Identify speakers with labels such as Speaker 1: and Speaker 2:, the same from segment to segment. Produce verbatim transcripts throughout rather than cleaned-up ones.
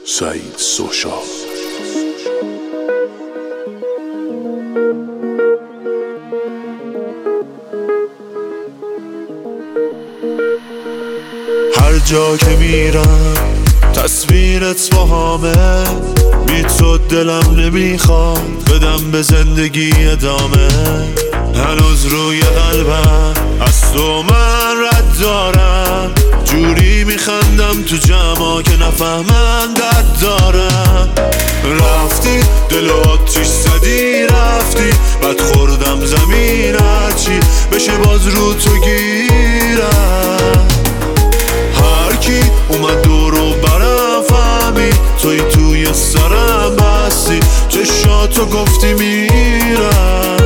Speaker 1: سعید سوشا. هر جا که میرم تصویرت با همه، بی تو دلم نمیخواد بدم به زندگی ادامه. هنوز روی قلبم از تو من رد دارم، جوری میخندم تو جمعا که نفهمن درد دارم. رفتی دل آتیش زدی رفتی، بعد خوردم زمین هرچی بشه باز رو تو گیرم. هر کی اومد دورو برم فهمید توی توی سرم بستی، چشاتو گفتی میرم.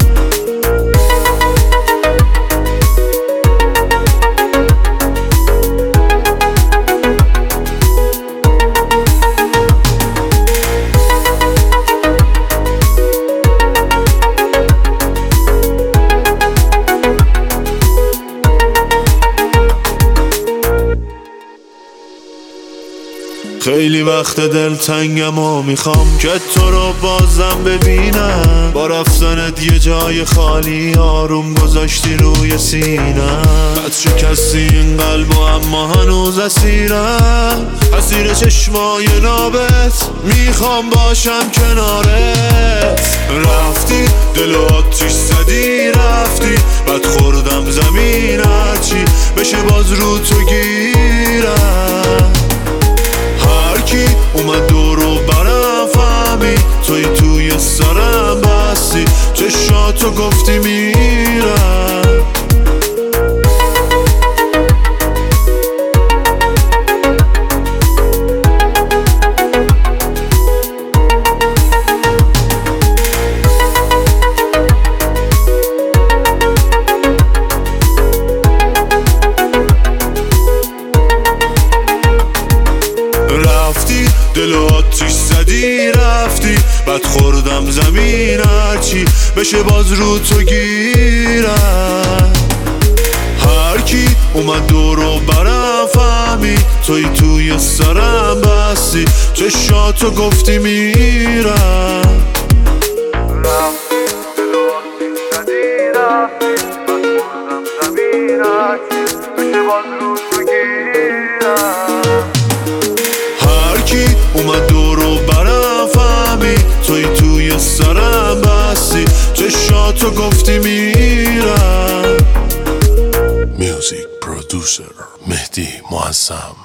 Speaker 1: خیلی وقت دلتنگم و میخوام که تو رو بازم ببینم. با رفتنت یه جای خالی آروم گذاشتی روی سینم. بد شکستی این قلب و اما هنوز اسیرم، اسیر چشمای نابت میخوام باشم کنارت. رفتی دل آتیش زدی رفتی، بعد خوردم زمین هرچی بشه باز رو تو گیرم. هرکی اومد دورو برم فهمید توی توی سرم بستی، چشاتو گفتی میرم. رفتی دل آتیش زدی رفتی، بعد خوردم زمین هرچی بشه باز رو تو گیرم. هر کی اومد دورو برم فهمید توی توی سرم بستی، چشاتو گفتی میرم.
Speaker 2: رفتی دل آتیش زدی رفتی، بعد خوردم زمین هرچی بشه باز رو تو گیرم.
Speaker 1: اومد دورو برم فهمید توی توی سرم بستی، چشاتو گفتی میرم. میوزیک پرودوسر مهدی معظم.